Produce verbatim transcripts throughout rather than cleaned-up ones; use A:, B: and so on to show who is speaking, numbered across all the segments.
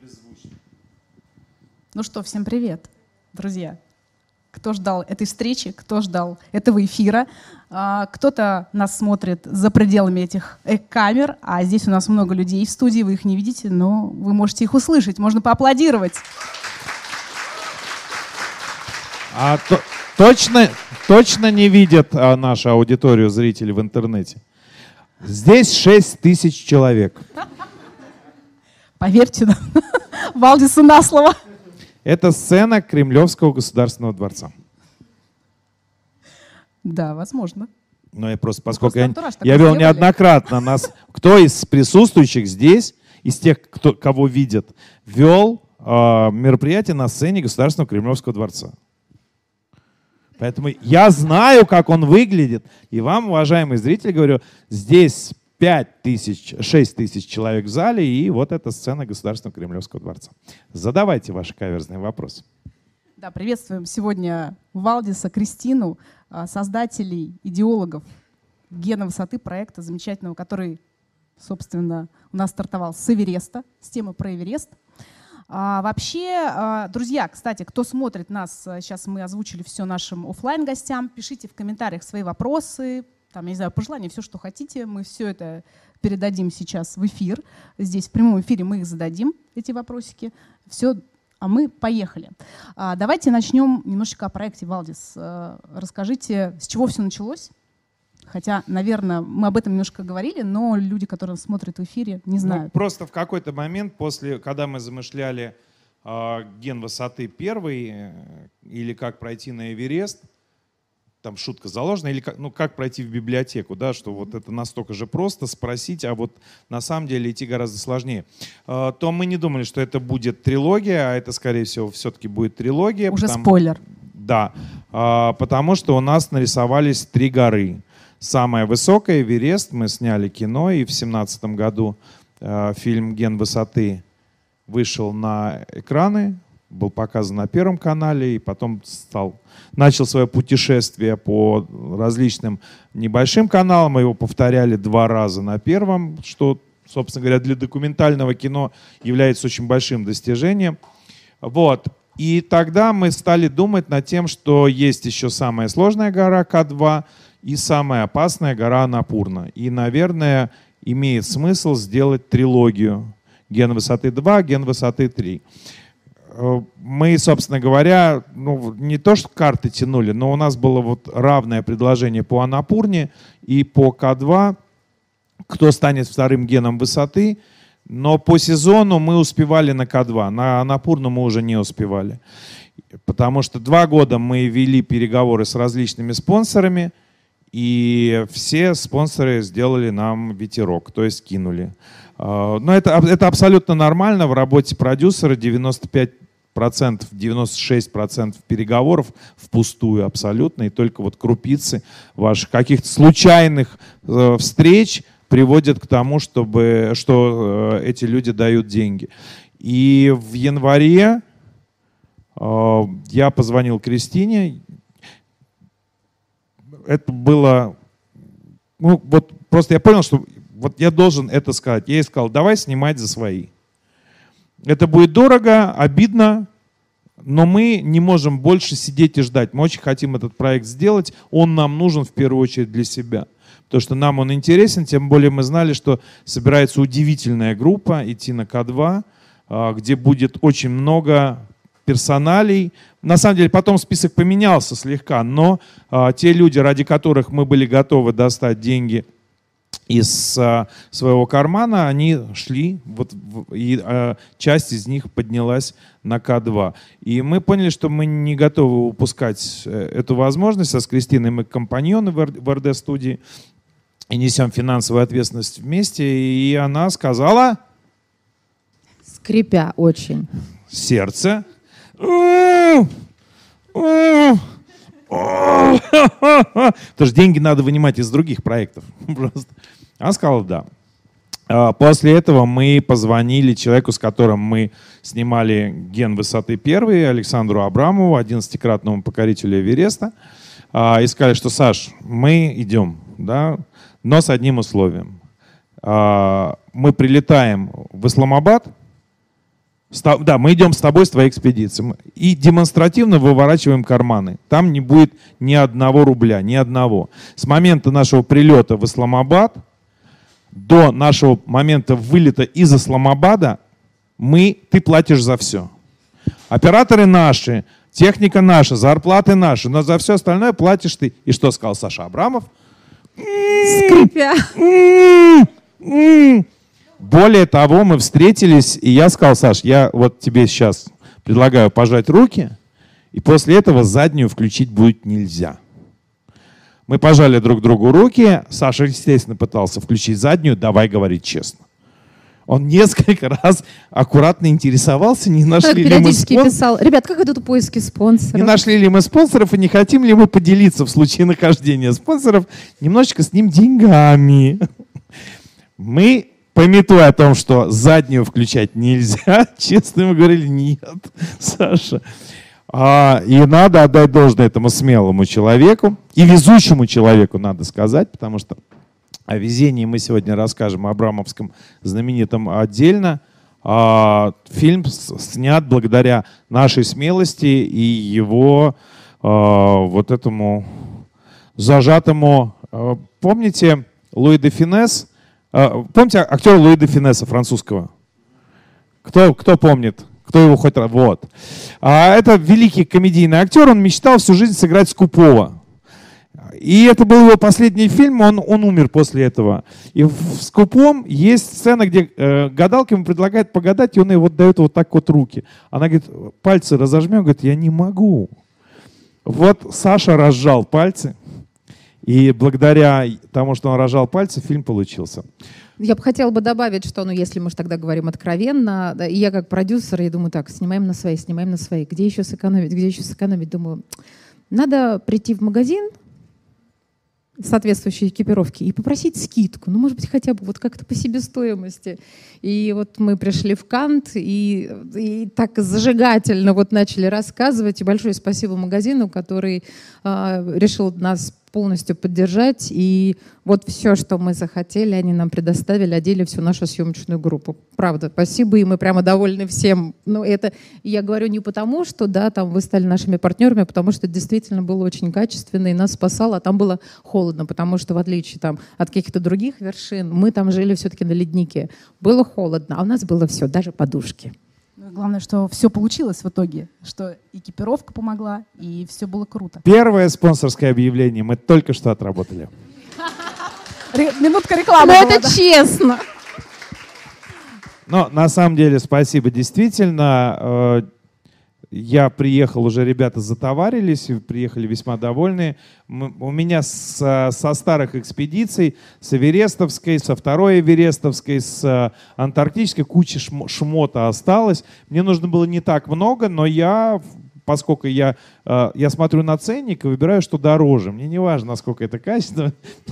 A: Ну что, всем привет, друзья. Кто ждал этой встречи, кто ждал этого эфира. Кто-то нас смотрит за пределами этих камер, а здесь у нас много людей в студии, вы их не видите, но вы можете их услышать, можно поаплодировать.
B: А то, точно, точно не видят а, нашу аудиторию зрители в интернете? Здесь шесть тысяч человек.
A: Поверьте нам, Валдису на слово.
B: Это сцена Кремлевского государственного дворца.
A: Да, возможно.
B: Но я просто, поскольку я,
A: я
B: вел неоднократно нас, кто из присутствующих здесь, из тех, кто, кого видят, вел э, мероприятие на сцене Государственного Кремлевского дворца. Поэтому я знаю, как он выглядит. И вам, уважаемые зрители, говорю, здесь пять тысяч, шесть тысяч человек в зале, и вот эта сцена Государственного Кремлевского дворца. Задавайте ваши каверзные вопросы.
A: Да, приветствуем сегодня Валдиса, Кристину, создателей, идеологов «Гена высоты», проекта замечательного, который, собственно, у нас стартовал с Эвереста, с темы про Эверест. А, вообще, друзья, кстати, кто смотрит нас, сейчас мы озвучили все нашим офлайн гостям, пишите в комментариях свои вопросы, там, я не знаю, пожелания, все, что хотите, мы все это передадим сейчас в эфир. Здесь в прямом эфире мы их зададим, эти вопросики. Все, а мы поехали. А, давайте начнем немножечко о проекте «Валдис». А, расскажите, с чего все началось? Хотя, наверное, мы об этом немножко говорили, но люди, которые смотрят в эфире, не знают.
B: Ну, просто в какой-то момент, после, когда мы замышляли э, «Ген высоты» первый, э, или «Как пройти на Эверест», там шутка заложена, или как, ну, как пройти в библиотеку, да, что вот это настолько же просто спросить, а вот на самом деле идти гораздо сложнее. Э, то мы не думали, что это будет трилогия, а это, скорее всего, все-таки будет трилогия.
A: Уже
B: потому,
A: спойлер.
B: Да, э, потому что у нас нарисовались три горы. Самая высокая — Эверест, мы сняли кино, и в две тысячи семнадцатом году э, фильм «Ген высоты» вышел на экраны, был показан на Первом канале, и потом стал, начал свое путешествие по различным небольшим каналам. Мы его повторяли два раза на Первом, что, собственно говоря, для документального кино является очень большим достижением. Вот. И тогда мы стали думать над тем, что есть еще самая сложная гора К два и самая опасная гора Анапурна. И, наверное, имеет смысл сделать трилогию. «Ген высоты два», «Ген высоты три». Мы, собственно говоря, ну, не то что карты тянули, но у нас было вот равное предложение по Анапурне и по К два, кто станет вторым геном высоты. Но по сезону мы успевали на К два, на Анапурну мы уже не успевали. Потому что два года мы вели переговоры с различными спонсорами, и все спонсоры сделали нам ветерок, то есть кинули. Но это, это абсолютно нормально в работе продюсера. девяносто пять процентов, девяносто шесть процентов переговоров впустую абсолютно, и только вот крупицы ваших каких-то случайных э, встреч приводят к тому, чтобы, что э, эти люди дают деньги. И в январе э, я позвонил Кристине. Это было, ну вот просто я понял, что вот я должен это сказать. Я ей сказал, давай снимать за свои. Это будет дорого, обидно, но мы не можем больше сидеть и ждать. Мы очень хотим этот проект сделать. Он нам нужен в первую очередь для себя. Потому что нам он интересен, тем более мы знали, что собирается удивительная группа идти на К два, где будет очень много персоналей. На самом деле потом список поменялся слегка, но те люди, ради которых мы были готовы достать деньги из а, своего кармана, они шли, вот, и а, часть из них поднялась на К два. И мы поняли, что мы не готовы упускать эту возможность. А с Кристиной мы компаньоны в эр дэ-студии и несем финансовую ответственность вместе. И она сказала...
C: Скрипя очень.
B: Сердце. Потому что деньги надо вынимать из других проектов. Просто. Она сказала да. После этого мы позвонили человеку, с которым мы снимали «Ген высоты» первый, Александру Абрамову, одиннадцатикратному покорителю Эвереста. И сказали, что Саш, мы идем, да, но с одним условием. Мы прилетаем в Исламабад Да, мы идем с тобой с твоей экспедицией. И демонстративно выворачиваем карманы. Там не будет ни одного рубля, ни одного. С момента нашего прилета в Исламабад до нашего момента вылета из Исламабада мы, ты платишь за все. Операторы наши, техника наша, зарплаты наши, но за все остальное платишь ты. И что сказал Саша Абрамов?
C: Скрипя.
B: Более того, мы встретились, и я сказал: Саш, я вот тебе сейчас предлагаю пожать руки, и после этого заднюю включить будет нельзя. Мы пожали друг другу руки, Саша, естественно, пытался включить заднюю, давай говорить честно. Он несколько раз аккуратно интересовался, не нашли ли мы спонсоров.
C: Писал: ребят, как идут поиски спонсоров?
B: Не нашли ли мы спонсоров и не хотим ли мы поделиться в случае нахождения спонсоров немножечко с ним деньгами. Мы, памятуя о том, что заднюю включать нельзя, честно мы говорили: нет, Саша. А, и надо отдать должное этому смелому человеку и везучему человеку, надо сказать, потому что о везении мы сегодня расскажем, о абрамовском знаменитом отдельно. А, фильм снят благодаря нашей смелости и его а, вот этому зажатому... А, помните Луи де Фюнес? А, помните актера Луи де Фюнеса, французского? Кто, кто помнит? Кто его хоть раз? Вот. А, это великий комедийный актер, он мечтал всю жизнь сыграть скупого. И это был его последний фильм, он, он умер после этого. И в «Скупом» есть сцена, где э, гадалка ему предлагает погадать, и он ей вот дает вот так вот руки. Она говорит: пальцы разожмем, говорит: я не могу. Вот Саша разжал пальцы, и благодаря тому, что он разжал пальцы, фильм получился.
C: Я бы хотела бы добавить, что, ну, если мы же тогда говорим откровенно, да, и я как продюсер, я думаю: так, снимаем на свои, снимаем на свои. Где еще сэкономить, где еще сэкономить? Думаю, надо прийти в магазин соответствующей экипировки и попросить скидку, ну, может быть, хотя бы вот как-то по себестоимости. И вот мы пришли в Кант и, и так зажигательно вот начали рассказывать. И большое спасибо магазину, который э, решил нас полностью поддержать. И вот все, что мы захотели, они нам предоставили, одели всю нашу съемочную группу. Правда, спасибо, и мы прямо довольны всем. Но это я говорю не потому, что да, там вы стали нашими партнерами, а потому что это действительно было очень качественно и нас спасало. А там было холодно, потому что в отличие там, от каких-то других вершин, мы там жили все-таки на леднике. Было холодно, а у нас было все, даже подушки.
A: Главное, что все получилось в итоге, что экипировка помогла, и все было круто.
B: Первое спонсорское объявление мы только что отработали.
A: Минутка рекламы.
C: Но это честно.
B: Но на самом деле спасибо. Действительно, я приехал, уже ребята затоварились, приехали весьма довольные. У меня со, со старых экспедиций, с Эверестовской, со второй Эверестовской, с антарктической, куча шмота осталось. Мне нужно было не так много, но я, поскольку я, я смотрю на ценник и выбираю, что дороже. Мне не важно, насколько это качественно.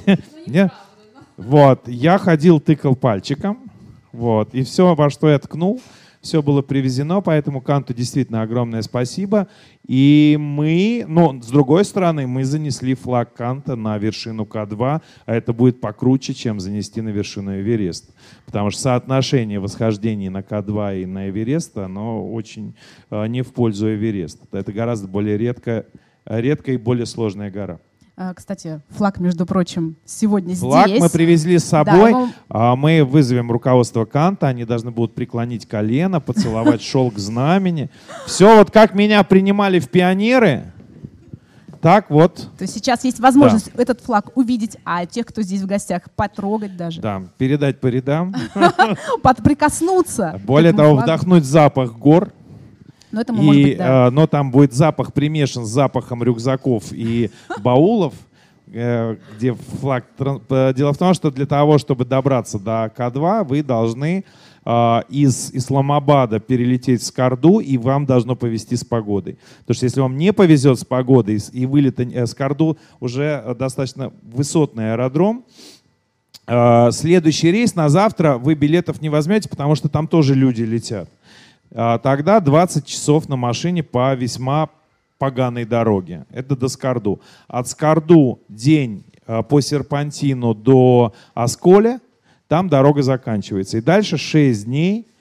B: Вот, я ходил, тыкал пальчиком, вот, и все, во что я ткнул, все было привезено, поэтому Канту действительно огромное спасибо. И мы, ну, с другой стороны, мы занесли флаг Канта на вершину Ка два, а это будет покруче, чем занести на вершину Эверест. Потому что соотношение восхождений на Ка два и на Эверест, оно очень э, не в пользу Эвереста. Это гораздо более редко, редкая и более сложная гора.
A: Кстати, флаг, между прочим, сегодня
B: флаг
A: здесь.
B: Флаг мы привезли с собой.
A: Да,
B: его... Мы вызовем руководство Канта. Они должны будут преклонить колено, поцеловать шелк знамени. Все вот как меня принимали в пионеры, так вот.
A: То есть сейчас есть возможность да. этот флаг увидеть, а тех, кто здесь в гостях, потрогать даже.
B: Да, передать по рядам.
A: Прикоснуться.
B: Более того, вдохнуть запах гор.
A: Но, это может
B: и,
A: быть, да.
B: э, но там будет запах примешан с запахом рюкзаков и баулов, э, где флаг... Дело в том, что для того, чтобы добраться до Ка два, вы должны э, из Исламабада перелететь в Скарду, и вам должно повезти с погодой. Потому что если вам не повезет с погодой, и вылет э, Скарду уже достаточно высотный аэродром, э, следующий рейс на завтра вы билетов не возьмете, потому что там тоже люди летят. Тогда двадцать часов на машине по весьма поганой дороге. Это до Скарду. От Скарду день по серпантину до Асколя, там дорога заканчивается. И дальше шесть дней